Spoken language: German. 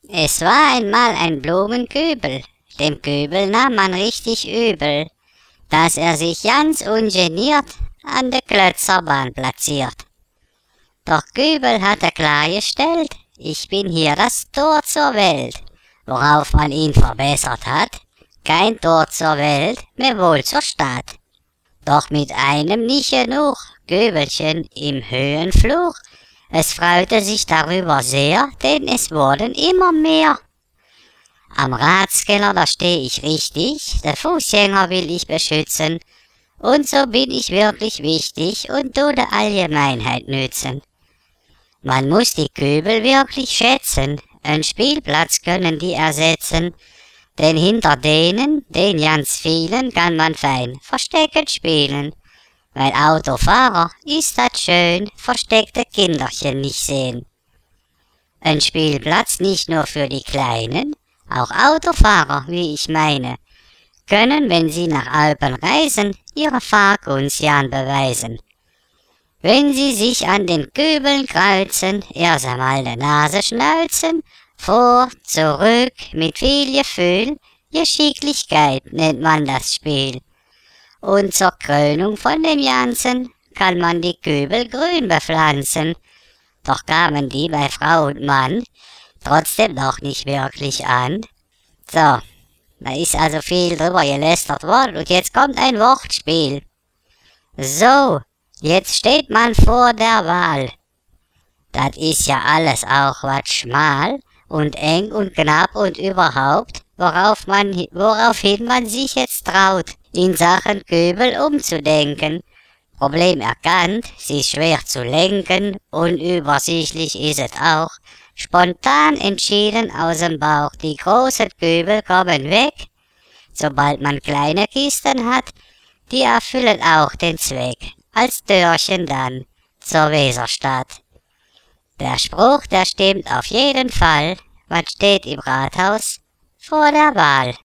Es war einmal ein Blumenkübel, dem Kübel nahm man richtig übel, dass er sich ganz ungeniert an der Klötzerbahn platziert. Doch Kübel hatte klargestellt, ich bin hier das Tor zur Welt, worauf man ihn verbessert hat, kein Tor zur Welt, mehr wohl zur Stadt. Doch mit einem nicht genug, Kübelchen im Höhenflug, es freute sich darüber sehr, denn es wurden immer mehr. Am Ratskeller, da steh ich richtig, der Fußgänger will ich beschützen, und so bin ich wirklich wichtig und tu der Allgemeinheit nützen. Man muss die Kübel wirklich schätzen, einen Spielplatz können die ersetzen, denn hinter denen, den ganz vielen, kann man fein Verstecken spielen. Weil Autofahrer ist das schön, versteckte Kinderchen nicht sehen. Ein Spielplatz nicht nur für die Kleinen, auch Autofahrer, wie ich meine, können, wenn sie nach Alpen reisen, ihre Fahrkunst gern beweisen. Wenn sie sich an den Kübeln kreuzen, erst einmal die Nase schnalzen, vor, zurück, mit viel Gefühl, Geschicklichkeit nennt man das Spiel. Und zur Krönung von dem Ganzen kann man die Kübel grün bepflanzen. Doch kamen die bei Frau und Mann trotzdem noch nicht wirklich an. So, da ist also viel drüber gelästert worden und jetzt kommt ein Wortspiel. So, jetzt steht man vor der Wahl. Das ist ja alles auch wat schmal und eng und knapp und überhaupt, woraufhin man sich jetzt traut, in Sachen Kübel umzudenken. Problem erkannt, sie ist schwer zu lenken, unübersichtlich ist es auch. Spontan entschieden aus dem Bauch, die großen Kübel kommen weg. Sobald man kleine Kisten hat, die erfüllen auch den Zweck, als Türchen dann zur Weserstadt. Der Spruch, der stimmt auf jeden Fall, man steht im Rathaus vor der Wahl.